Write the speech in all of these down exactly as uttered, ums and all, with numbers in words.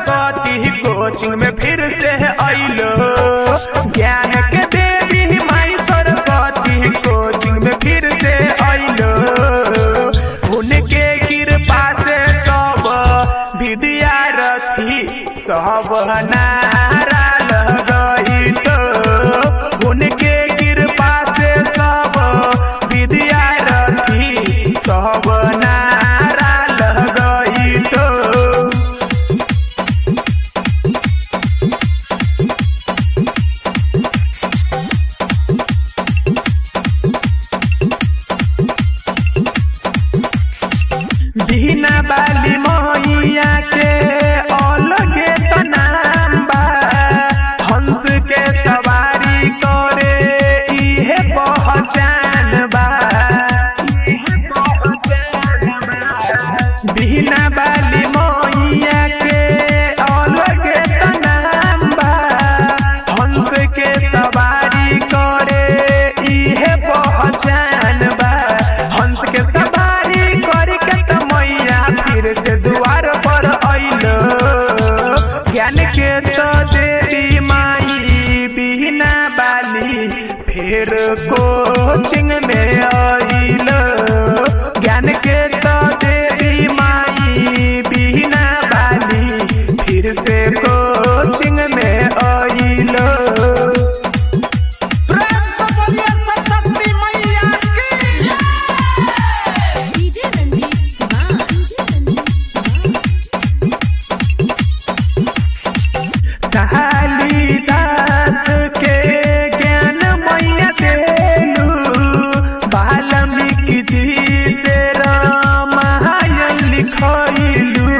Saraswati coaching में फिर से आइलो। ज्ञान के देवी माई सरस्वती कोचिंग में फिर से आइलो। उनके कृपा से सब विद्यार्थी सब नारा लगई तो। उनके कृपा से सब विद्यार्थी सब नारा लगई तो। बिना बाली मैया के अलगे तो नाम बा। हंस के सवारी करे इहे पहचान बा। बिना बाली मैया के अलगे तो नाम बा। हंस के सवारी करे इहे पहचान बा। हंस के सवारी करे के तो मैया फिर से द्वार पर आइलो। ज्ञान के तो देवी माई बिना बाली फिर कोचिंग में आइलो। ज्ञान के तो देवी माई बिना बाली फिर से कोचिंग में आइलो। कालिदास के ज्ञान मैया देलू। वाल्मीकि जी से रामायण लिखैलू।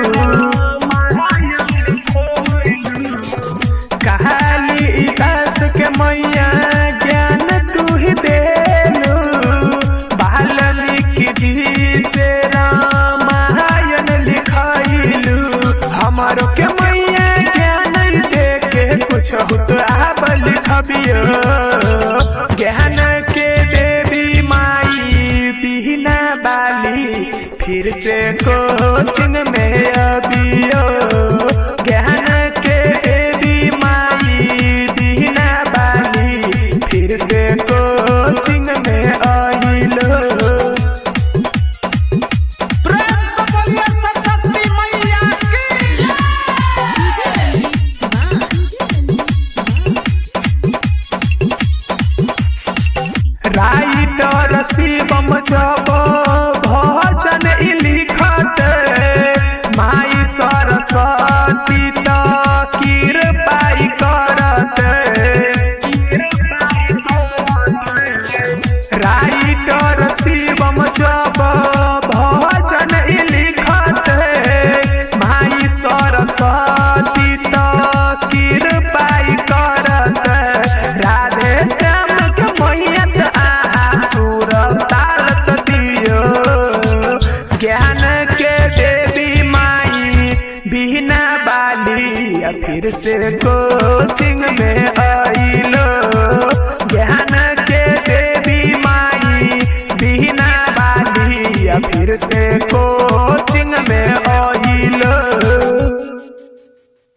कालिदास के मैया ज्ञान तू ही देलू। वाल्मीकि जी से रामायण लिखैलू। हमारो के मैया कुछ हुत आबल खबियो। ज्ञान के देवी माई बिना बाली फिर से कोचिंग में अबियो। ज्ञान के देवी माई बिना बाली फिर से कोचिंग में आइलो। राइटर शिवम जब भजन लिखत माई सरस्वती तो कृपाई करत। राइटर शिवम जब भजन लिखत माई सरस्वती तो कृपाई करत। राधे श्याम के मैया ज्ञान के देवी माई बिना बाली फिर से कोचिंग में आइलो। ज्ञान के देवी माई बिना बाली फिर से कोचिंग में